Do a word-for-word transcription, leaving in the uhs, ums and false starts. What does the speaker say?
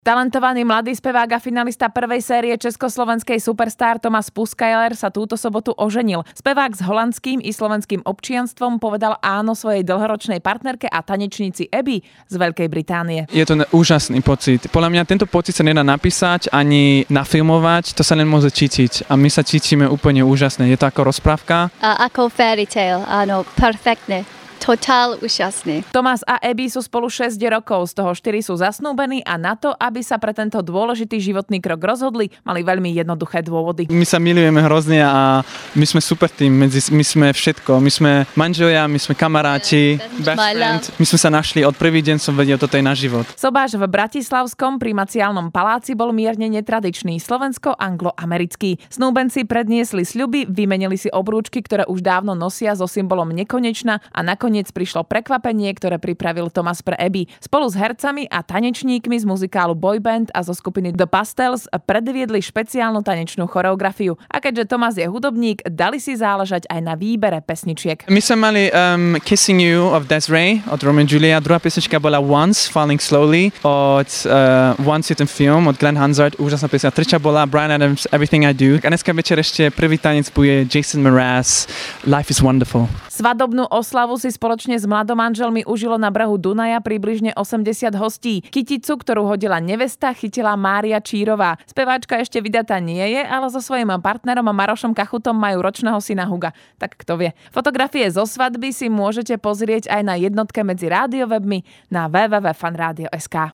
Talentovaný mladý spevák a finalista prvej série československej Superstar Thomas Puskajler sa túto sobotu oženil. Spevák s holandským i slovenským občianstvom povedal áno svojej dlhoročnej partnerke a tanečnici Abby z Veľkej Británie. Je to úžasný pocit. Podľa mňa tento pocit sa nedá napísať ani nafilmovať, to sa len môže cítiť. A my sa cítime úplne úžasne. Je to ako rozprávka. A ako fairy tale, áno, perfektne. Totál úžasný. Thomas a Abby sú spolu šesť rokov, z toho štyri sú zasnúbení a na to, aby sa pre tento dôležitý životný krok rozhodli, mali veľmi jednoduché dôvody. My sa milujeme hrozne a my sme super tým, medzi, my sme všetko, my sme manželia, my sme kamaráti, best friend. My sme sa našli, od prvý deň som vedel, toto je náš život. Sobáš v Bratislavskom primaciálnom paláci bol mierne netradičný, slovensko-anglo-americký. Snúbenci predniesli sľuby, vymenili si obrúčky, ktoré už dávno nosia so symbolom nekonečna a nakoniec Nakoniec prišlo prekvapenie, ktoré pripravil Thomas pre Abby. Spolu s hercami a tanečníkmi z muzikálu Boyband a zo skupiny The Pastels predviedli špeciálnu tanečnú choreografiu. A keďže Thomas je hudobník, dali si záležať aj na výbere pesničiek. My sme mali um, Kissing You of Desiree od Romeo and Julia. Druhá pesnička bola Once, Falling Slowly od uh, Once je ten film od Glenn Hansard. Úžasná pesnička. Tretia bola Bryan Adams, Everything I Do. A dneska večer ešte prvý tanec bude Jason Mraz, Life is Wonderful. Svadobnú oslavu si spoločne s mladomanželmi užilo na brehu Dunaja približne osemdesiat hostí. Kyticu, ktorú hodila nevesta, chytila Mária Čírová. Speváčka ešte vydatá nie je, ale so svojím partnerom Marošom Kachutom majú ročného syna Huga. Tak kto vie. Fotografie zo svadby si môžete pozrieť aj na jednotke medzi rádiowebmi na w w w bodka fan rádio bodka es ká.